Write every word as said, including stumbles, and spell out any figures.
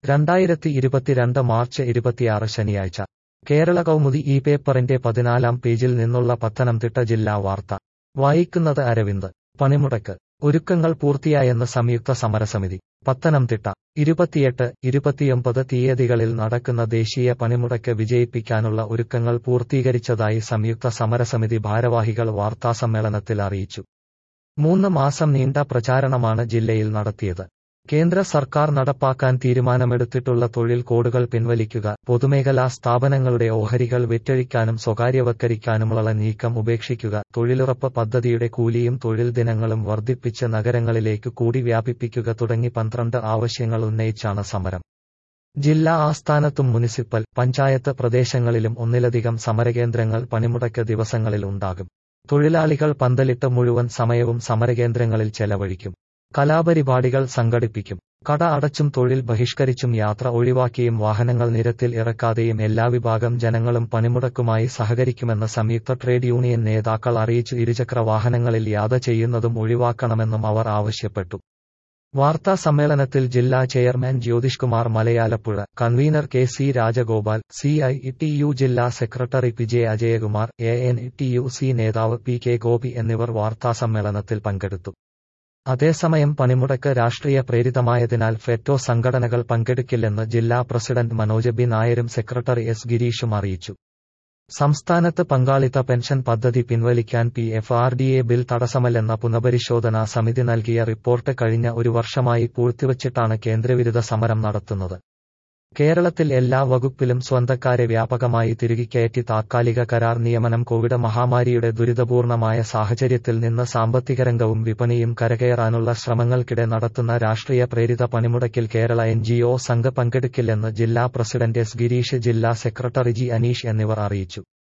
രണ്ടായിരത്തി ഇരുപത്തിരണ്ട് മാർച്ച് ഇരുപത്തിയാറ് ശനിയാഴ്ച കേരള കൗമുദി ഈ പേപ്പറിന്റെ പതിനാലാം പേജിൽ നിന്നുള്ള പത്തനംതിട്ട ജില്ലാ വാർത്ത വായിക്കുന്നത് അരവിന്ദ്. പണിമുടക്ക് ഒരുക്കങ്ങൾ പൂർത്തിയായെന്ന് സംയുക്ത സമരസമിതി. പത്തനംതിട്ട ഇരുപത്തിയെട്ട്, ഇരുപത്തിയൊമ്പത് തീയതികളിൽ നടക്കുന്ന ദേശീയ പണിമുടക്ക് വിജയിപ്പിക്കാനുള്ള ഒരുക്കങ്ങൾ പൂർത്തീകരിച്ചതായി സംയുക്ത സമരസമിതി ഭാരവാഹികൾ വാർത്താസമ്മേളനത്തിൽ അറിയിച്ചു. മൂന്ന് മാസം നീണ്ട പ്രചാരണമാണ് ജില്ലയിൽ നടത്തിയത്. കേന്ദ്ര സർക്കാർ നടപ്പാക്കാൻ തീരുമാനമെടുത്തിട്ടുള്ള തൊഴിൽ കോഡുകൾ പിൻവലിക്കുക, പൊതുമേഖലാ സ്ഥാപനങ്ങളുടെ ഓഹരികൾ വിറ്റഴിക്കാനും സ്വകാര്യവൽക്കരിക്കാനുമുള്ള നീക്കം ഉപേക്ഷിക്കുക, തൊഴിലുറപ്പ് പദ്ധതിയുടെ കൂലിയും തൊഴിൽ ദിനങ്ങളും വർദ്ധിപ്പിച്ച് നഗരങ്ങളിലേക്ക് കൂടി വ്യാപിപ്പിക്കുക തുടങ്ങി പന്ത്രണ്ട് ആവശ്യങ്ങൾ ഉന്നയിച്ചാണ് സമരം. ജില്ലാ ആസ്ഥാനത്തും മുനിസിപ്പൽ, പഞ്ചായത്ത് പ്രദേശങ്ങളിലും ഒന്നിലധികം സമരകേന്ദ്രങ്ങൾ പണിമുടക്ക് ദിവസങ്ങളിൽ ഉണ്ടാകും. തൊഴിലാളികൾ പന്തലിട്ട് മുഴുവൻ സമയവും സമരകേന്ദ്രങ്ങളിൽ ചെലവഴിക്കും. കലാപരിപാടികൾ സംഘടിപ്പിക്കും. കട അടച്ചും തൊഴിൽ ബഹിഷ്കരിച്ചും യാത്ര ഒഴിവാക്കിയും വാഹനങ്ങൾ നിരത്തിൽ ഇറക്കാതെയും എല്ലാ വിഭാഗം ജനങ്ങളും പണിമുടക്കുമായി സഹകരിക്കുമെന്ന് സംയുക്ത ട്രേഡ് യൂണിയൻ നേതാക്കൾ അറിയിച്ചു. ഇരുചക്ര വാഹനങ്ങളിൽ യാത്ര ചെയ്യുന്നതും ഒഴിവാക്കണമെന്നും അവർ ആവശ്യപ്പെട്ടു. വാർത്താ സമ്മേളനത്തിൽ ജില്ലാ chairman Jyothish Kumar Malayalappuzha, convener K C Rajagopal, C I T U ജില്ലാ secretary P J Ajayakumar, A N T U C നേതാവ് പി കെ ഗോപി എന്നിവർ വാർത്താസമ്മേളനത്തിൽ പങ്കെടുത്തു. അതേസമയം പണിമുടക്ക് രാഷ്ട്രീയ പ്രേരിതമായതിനാൽ ഫെറ്റോ സംഘടനകൾ പങ്കെടുക്കില്ലെന്ന് ജില്ലാ പ്രസിഡന്റ് മനോജ് ബി നായരും സെക്രട്ടറി എസ് ഗിരീഷും അറിയിച്ചു. സംസ്ഥാനത്ത് പങ്കാളിത്ത പെൻഷൻ പദ്ധതി പിൻവലിക്കാൻ P F R D A bill തടസ്സമല്ലെന്ന പുനഃപരിശോധനാ സമിതി നൽകിയ റിപ്പോർട്ട് കഴിഞ്ഞ ഒരു വർഷമായി പൂഴ്ത്തിവച്ചിട്ടാണ് കേന്ദ്രവിരുദ്ധ സമരം നടത്തുന്നത്. കേരളത്തിൽ എല്ലാ വകുപ്പിലും സ്വന്തക്കാരെ വ്യാപകമായി തിരുകിക്കയറ്റി താത്കാലിക കരാർ നിയമനം കോവിഡ് മഹാമാരിയുടെ ദുരിതപൂർണമായ സാഹചര്യത്തിൽ നിന്ന് സാമ്പത്തികരംഗവും വിപണിയും കരകയറാനുള്ള ശ്രമങ്ങൾക്കിടെ നടത്തുന്ന രാഷ്ട്രീയ പ്രേരിത പണിമുടക്കിൽ Kerala N G O Sangh പങ്കെടുക്കില്ലെന്ന് ജില്ലാ പ്രസിഡന്റ് എസ് ഗിരീഷ്, ജില്ലാ സെക്രട്ടറി ജി അനീഷ് എന്നിവർ അറിയിച്ചു.